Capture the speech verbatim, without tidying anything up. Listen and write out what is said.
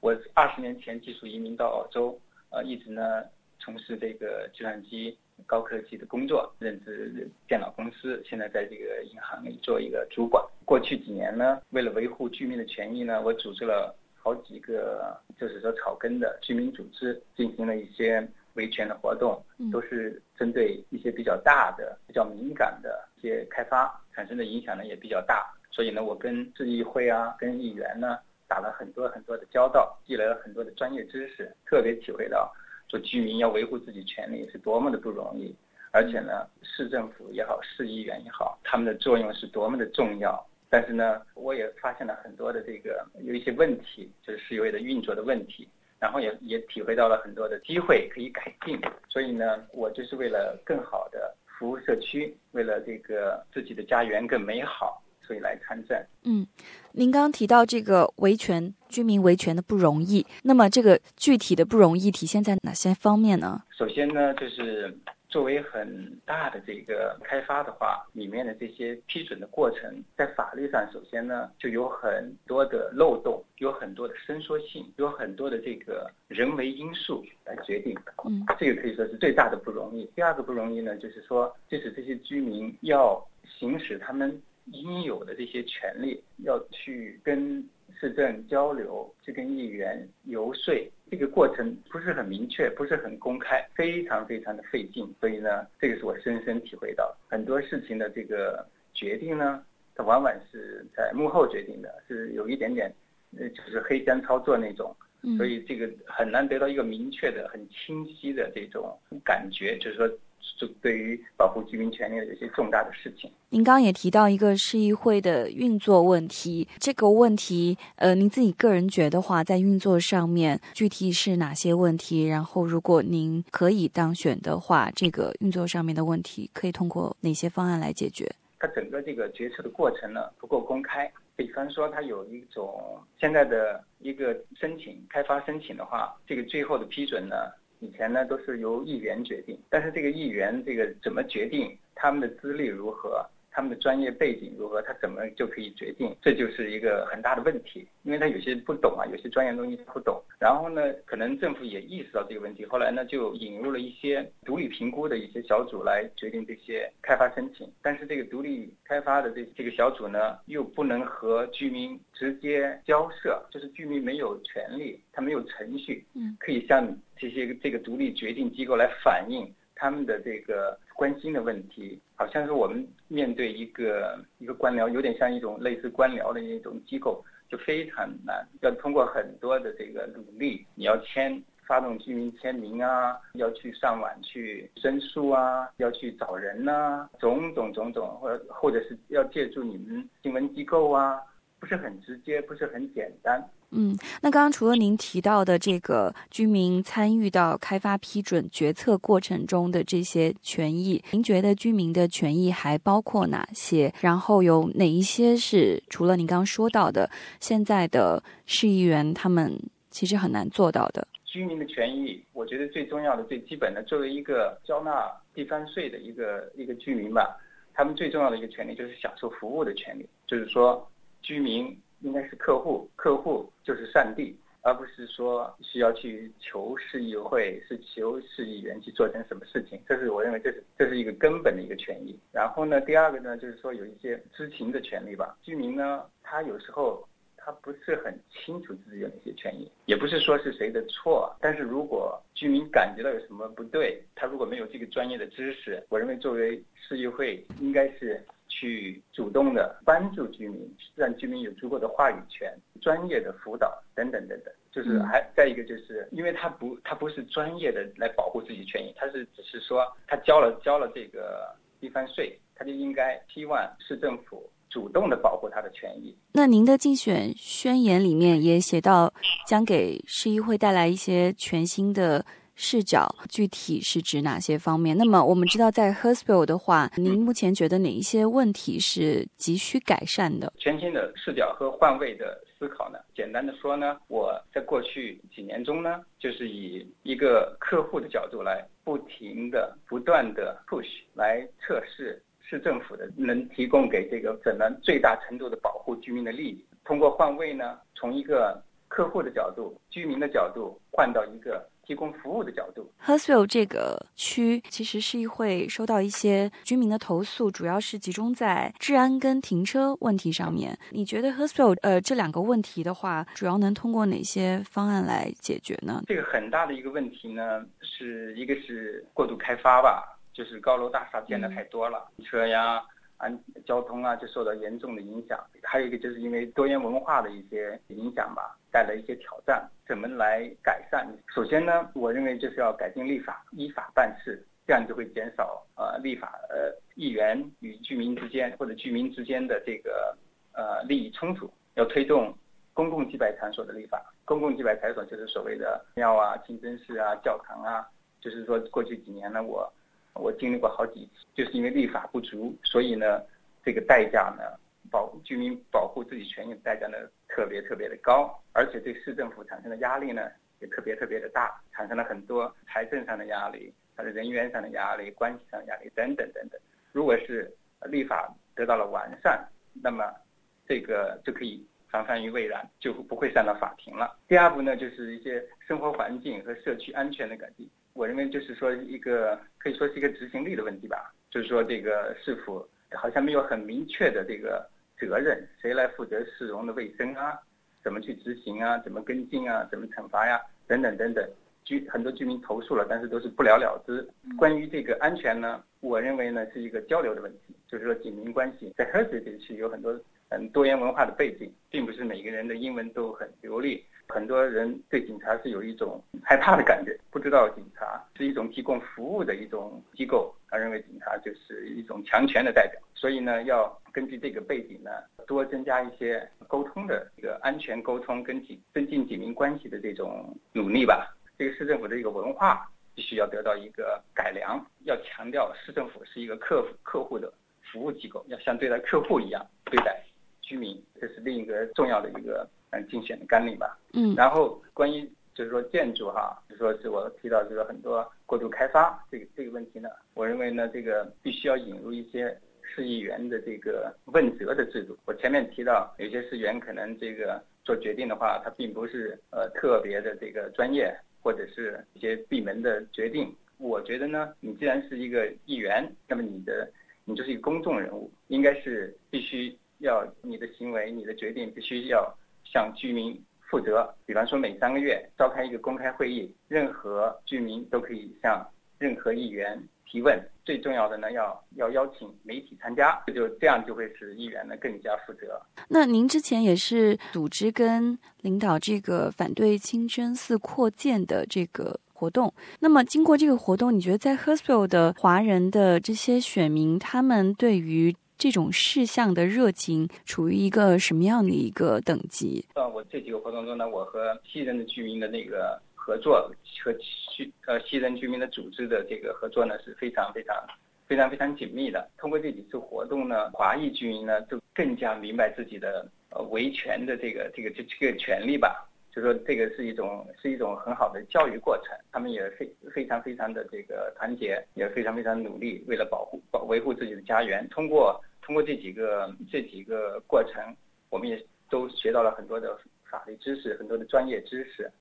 我二十年前技术移民到澳洲，呃，一直呢从事这个计算机高科技的工作，任职电脑公司，现在在这个银行里做一个主管。过去几年呢，为了维护居民的权益呢，我组织了好几个就是说草根的居民组织，进行了一些维权的活动，都是针对一些比较大的、比较敏感的一些开发产生的影响呢也比较大。所以呢，我跟市议会啊、跟议员呢打了很多很多的交道，积累了很多的专业知识，特别体会到做居民要维护自己权利是多么的不容易，而且呢，市政府也好，市议员也好，他们的作用是多么的重要。但是呢，我也发现了很多的这个有一些问题，就是市议会的运作的问题，然后也也体会到了很多的机会可以改进。所以呢，我就是为了更好的服务社区，为了这个自己的家园更美好，所以来参战。 嗯，您刚刚提到这个维权居民维权的不容易，那么这个具体的不容易体现在哪些方面呢？ 首先呢，就是作为很大的这个开发的话，里面的这些批准的过程，在法律上首先呢就有很多的漏洞，有很多的伸缩性，有很多的这个人为因素来决定。嗯，这个可以说是最大的不容易。第二个不容易呢，就是说，就是这些居民要行使他们应有的这些权利，要去跟市政交流，去跟议员游说，这个过程不是很明确，不是很公开，非常非常的费劲。所以呢，这个是我深深体会到，很多事情的这个决定呢，它往往是在幕后决定的，是有一点点呃，就是黑箱操作那种。所以这个很难得到一个明确的、很清晰的这种感觉，就是说就对于保护居民权利的有些重大的事情。 您刚刚也提到一个市议会的运作问题，这个问题呃，您自己个人觉得话，在运作上面具体是哪些问题？然后如果您可以当选的话，这个运作上面的问题可以通过哪些方案来解决？ 它整个这个决策的过程呢不够公开，比方说它有一种现在的一个申请开发申请的话，这个最后的批准呢，以前呢都是由议员决定，但是这个议员这个怎么决定，他们的资历如何，他们的专业背景如何，他怎么就可以决定，这就是一个很大的问题。因为他有些不懂啊，有些专业东西不懂，然后呢可能政府也意识到这个问题，后来呢就引入了一些独立评估的一些小组来决定这些开发申请，但是这个独立开发的这这个小组呢又不能和居民直接交涉，就是居民没有权利，他没有程序可以向这些这个独立决定机构来反映他们的这个关心的问题。好像是我们面对一个一个官僚，有点像一种类似官僚的一种机构，就非常难，要通过很多的这个努力，你要签发动居民签名啊，要去上网去申诉啊，要去找人啊，种种种种，或者或者是要借助你们新闻机构啊，不是很直接，不是很简单。 嗯，那刚刚除了您提到的这个居民参与到开发批准决策过程中的这些权益，您觉得居民的权益还包括哪些？然后有哪一些是除了您刚刚说到的，现在的市议员他们其实很难做到的？ 居民的权益，我觉得最重要的、最基本的，作为一个交纳地方税的一个一个居民吧，他们最重要的一个权利就是享受服务的权利，就是说居民应该是客户，客户就是上帝，而不是说需要去求市议会，是求市议员去做成什么事情。这是我认为这是这是一个根本的一个权益。然后呢，第二个呢，就是说有一些知情的权利吧。居民呢，他有时候他不是很清楚自己有哪些权益，也不是说是谁的错，但是如果居民感觉到有什么不对，他如果没有这个专业的知识，我认为作为市议会应该是去主动的帮助居民，让居民有足够的话语权，专业的辅导等等等等。就是还再一个就是因为他不他不是专业的来保护自己权益，他是只是说他交了交了这个地方税，他就应该希望市政府主动的保护他的权益。 那您的竞选宣言里面也写到将给市议会带来一些全新的视角，具体是指哪些方面？那么我们知道在 Hurstville 的话，您目前觉得哪一些问题是急需改善的？ 全新的视角和换位的思考呢，简单的说呢，我在过去几年中呢，就是以一个客户的角度来不停的不断的 push 来测试市政府的能提供给这个怎么最大程度的保护居民的利益。通过换位呢，从一个客户的角度、居民的角度，换到一个提供服务的角度。 Hurstville 这个区其实是会收到一些居民的投诉，主要是集中在治安跟停车问题上面。你觉得 Hurstville 呃这两个问题的话，主要能通过哪些方案来解决呢？ 这个很大的一个问题呢，是一个是过度开发吧，就是高楼大厦建的太多了，嗯、车呀、安交通啊就受到严重的影响。还有一个就是因为多元文化的一些影响吧，带来一些挑战，怎么来改善？首先呢，我认为就是要改进立法，依法办事，这样就会减少呃立法呃议员与居民之间或者居民之间的这个呃利益冲突。要推动公共祭拜场所的立法，公共祭拜场所就是所谓的庙啊、清真寺啊、教堂啊。就是说，过去几年呢，我我经历过好几次，就是因为立法不足，所以呢，这个代价呢，保居民保护自己权益的代价呢，特别特别的高，而且对市政府产生的压力呢，也特别特别的大，产生了很多财政上的压力、它的人员上的压力、关系上的压力等等等等。如果是立法得到了完善，那么这个就可以防范于未然，就不会上到法庭了。第二步呢，就是一些生活环境和社区安全的改进。我认为就是说一个可以说是一个执行力的问题吧，就是说这个市府好像没有很明确的这个责任，谁来负责市容的卫生啊，怎么去执行啊，怎么跟进啊，怎么惩罚呀，等等等等。居很多居民投诉了，但是都是不了了之。关于这个安全呢，我认为呢是一个交流的问题，就是说警民关系。在 Hurstville 地区有很多嗯多元文化的背景，并不是每个人的英文都很流利，很多人对警察是有一种害怕的感觉，不知道警察是一种提供服务的一种机构，他认为警察就是一种强权的代表。所以呢，要根据这个背景呢，多增加一些沟通的这个安全沟通跟警增进警民关系的这种努力吧。这个市政府的一个文化必须要得到一个改良，要强调市政府是一个客客户的服务机构，要像对待客户一样对待居民，这是另一个重要的一个嗯竞选的纲领吧。 嗯， 然后关于就是说建筑哈，就是说是我提到就是很多过度开发这个这个问题呢，我认为呢这个必须要引入一些市议员的这个问责的制度。我前面提到有些市议员可能这个做决定的话，他并不是呃特别的这个专业，或者是一些闭门的决定。我觉得呢，你既然是一个议员，那么你的你就是一个公众人物，应该是必须要你的行为、你的决定必须要向居民负责。比方说每三个月召开一个公开会议，任何居民都可以向任何议员提问。最重要的呢，要要邀请媒体参加，就这样就会使议员呢更加负责。 那您之前也是组织跟领导这个反对清真寺扩建的这个活动，那么经过这个活动，你觉得在 Hurstville 的华人的这些选民，他们对于这种事项的热情处于一个什么样的一个等级？ 呃，我这几个活动中呢，我和西人的居民的那个合作和西呃西人居民的组织的这个合作呢是非常非常非常非常紧密的。通过这几次活动呢，华裔居民呢就更加明白自己的呃维权的这个这个这这个权利吧。就说这个是一种是一种很好的教育过程，他们也非非常非常的这个团结，也非常非常努力，为了保护保维护自己的家园。通过通过这几个这几个过程，我们也都学到了很多的法律知识，很多的专业知识。